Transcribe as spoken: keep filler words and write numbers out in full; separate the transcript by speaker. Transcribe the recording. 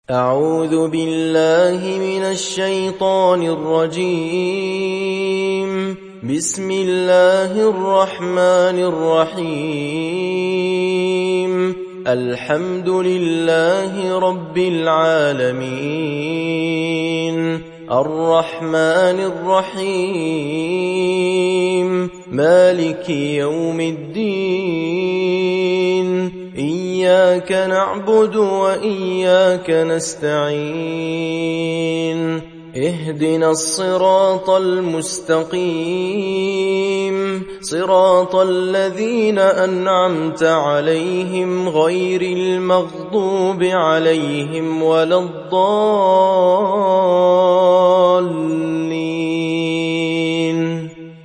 Speaker 1: أعوذ بالله من الشيطان الرجيم. بسم الله الرحمن الرحيم. الحمد لله رب العالمين، الرحمن الرحيم، مالك يوم الدين. إياك نعبد وإياك نستعين. اهدنا الصراط المستقيم، صراط الذين أنعمت عليهم غير المغضوب عليهم ولا الضالين.